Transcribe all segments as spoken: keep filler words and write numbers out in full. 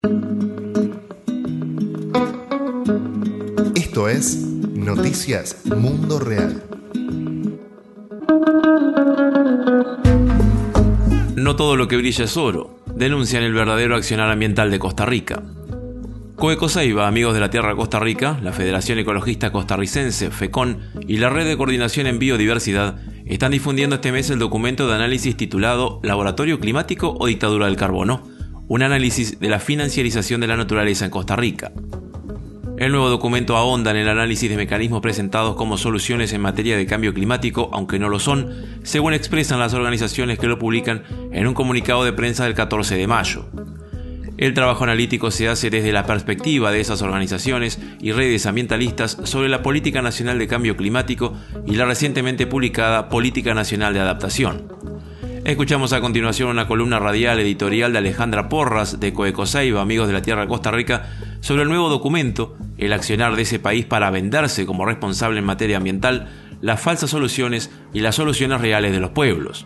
Esto es Noticias Mundo Real. No todo lo que brilla es oro, denuncian el verdadero accionar ambiental de Costa Rica. Coecoseiba, Amigos de la Tierra Costa Rica, la Federación Ecologista Costarricense, FECON, y la Red de Coordinación en Biodiversidad están difundiendo este mes el documento de análisis titulado Laboratorio Climático o Dictadura del Carbono, un análisis de la financiarización de la naturaleza en Costa Rica. El nuevo documento ahonda en el análisis de mecanismos presentados como soluciones en materia de cambio climático, aunque no lo son, según expresan las organizaciones que lo publican en un comunicado de prensa del catorce de mayo. El trabajo analítico se hace desde la perspectiva de esas organizaciones y redes ambientalistas sobre la Política Nacional de Cambio Climático y la recientemente publicada Política Nacional de Adaptación. Escuchamos a continuación una columna radial editorial de Alejandra Porras de Coecoseiba, Amigos de la Tierra Costa Rica, sobre el nuevo documento, el accionar de ese país para venderse como responsable en materia ambiental, las falsas soluciones y las soluciones reales de los pueblos.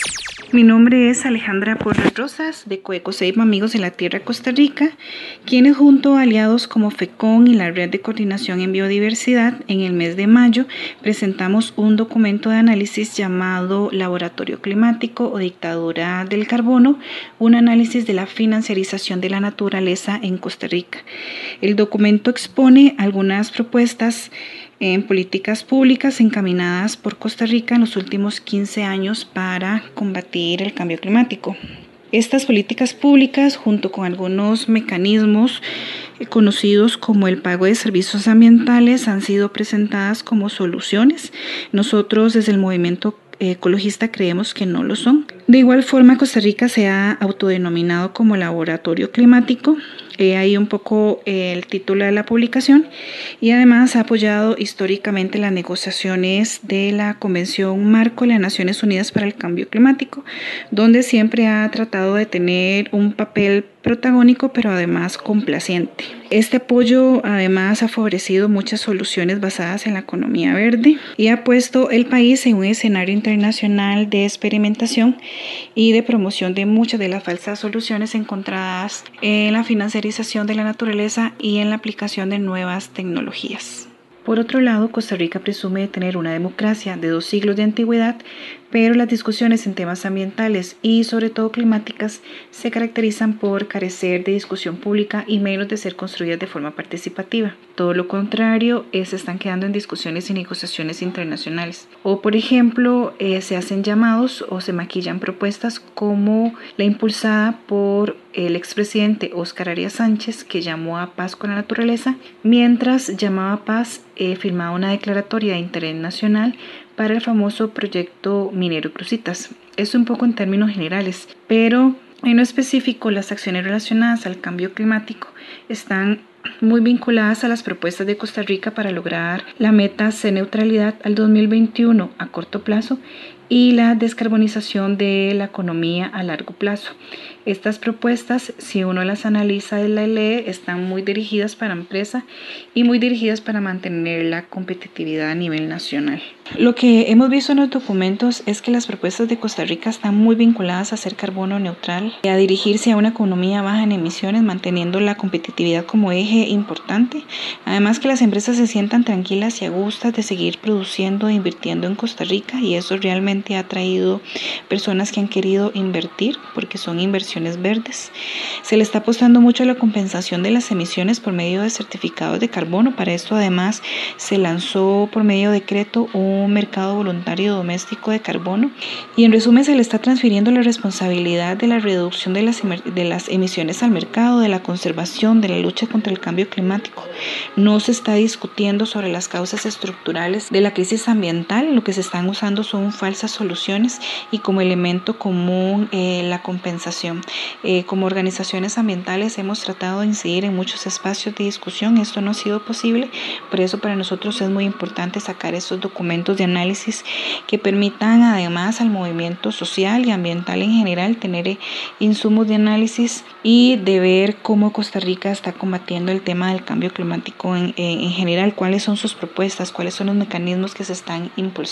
Mi nombre es Alejandra Porras Rosas de Coecoseiba, Amigos de la Tierra Costa Rica, quienes junto a aliados como FECON y la Red de Coordinación en Biodiversidad en el mes de mayo presentamos un documento de análisis llamado Laboratorio Climático o Dictadura del Carbono, un análisis de la financiarización de la naturaleza en Costa Rica. El documento expone algunas propuestas en políticas públicas encaminadas por Costa Rica en los últimos quince años para combatir el cambio climático. Estas políticas públicas, junto con algunos mecanismos conocidos como el pago de servicios ambientales, han sido presentadas como soluciones. Nosotros desde el movimiento ecologista creemos que no lo son. De igual forma, Costa Rica se ha autodenominado como laboratorio climático. Eh, ahí un poco eh, el título de la publicación, y además ha apoyado históricamente las negociaciones de la Convención Marco de las Naciones Unidas para el Cambio Climático, donde siempre ha tratado de tener un papel protagónico pero además complaciente. Este apoyo además ha favorecido muchas soluciones basadas en la economía verde y ha puesto el país en un escenario internacional de experimentación y de promoción de muchas de las falsas soluciones encontradas en la financiarización de la naturaleza y en la aplicación de nuevas tecnologías. Por otro lado, Costa Rica presume de tener una democracia de dos siglos de antigüedad, pero las discusiones en temas ambientales y sobre todo climáticas se caracterizan por carecer de discusión pública y menos de ser construidas de forma participativa. Todo lo contrario, eh, se están quedando en discusiones y negociaciones internacionales. O por ejemplo, eh, se hacen llamados o se maquillan propuestas como la impulsada por el expresidente Óscar Arias Sánchez, que llamó a paz con la naturaleza, mientras llamaba a paz eh, firmaba una declaratoria de interés nacional para el famoso proyecto minero Cruzitas. Esto un poco en términos generales, pero en lo específico las acciones relacionadas al cambio climático están muy vinculadas a las propuestas de Costa Rica para lograr la meta de neutralidad al dos mil veintiuno a corto plazo y la descarbonización de la economía a largo plazo. Estas propuestas, si uno las analiza y las lee, están muy dirigidas para empresa y muy dirigidas para mantener la competitividad a nivel nacional. Lo que hemos visto en los documentos es que las propuestas de Costa Rica están muy vinculadas a ser carbono neutral, a dirigirse a una economía baja en emisiones, manteniendo la competitividad como eje importante. Además, que las empresas se sientan tranquilas y a gusto de seguir produciendo e invirtiendo en Costa Rica, y eso realmente ha traído personas que han querido invertir porque son inversiones verdes. Se le está apostando mucho a la compensación de las emisiones por medio de certificados de carbono. Para esto además se lanzó por medio de decreto un mercado voluntario doméstico de carbono, y en resumen se le está transfiriendo la responsabilidad de la reducción de las, de las emisiones al mercado, de la conservación, de la lucha contra el cambio climático. No se está discutiendo sobre las causas estructurales de la crisis ambiental. Lo que se están usando son falsas soluciones y como elemento común eh, la compensación. Eh, como organizaciones ambientales hemos tratado de incidir en muchos espacios de discusión. Esto no ha sido posible, por eso para nosotros es muy importante sacar estos documentos de análisis que permitan además al movimiento social y ambiental en general tener insumos de análisis y de ver cómo Costa Rica está combatiendo el tema del cambio climático en, en general, cuáles son sus propuestas, cuáles son los mecanismos que se están impulsando.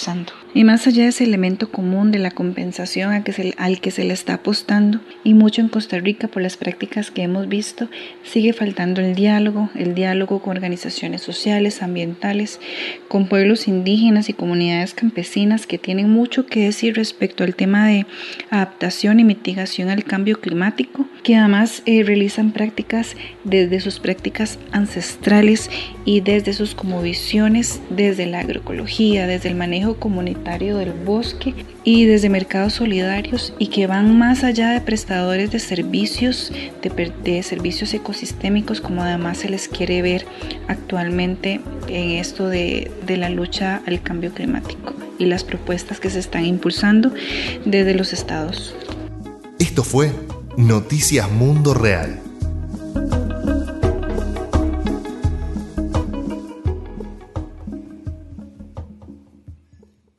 Y más allá de ese elemento común de la compensación a que se, al que se le está apostando, y mucho en Costa Rica por las prácticas que hemos visto, sigue faltando el diálogo, el diálogo con organizaciones sociales, ambientales, con pueblos indígenas y comunidades campesinas que tienen mucho que decir respecto al tema de adaptación y mitigación al cambio climático, que además eh, realizan prácticas desde sus prácticas ancestrales y desde sus cosmovisiones, desde la agroecología, desde el manejo comunitario del bosque y desde mercados solidarios, y que van más allá de prestadores de servicios, de, de servicios ecosistémicos, como además se les quiere ver actualmente en esto de, de la lucha al cambio climático y las propuestas que se están impulsando desde los estados. Esto fue Noticias Mundo Real.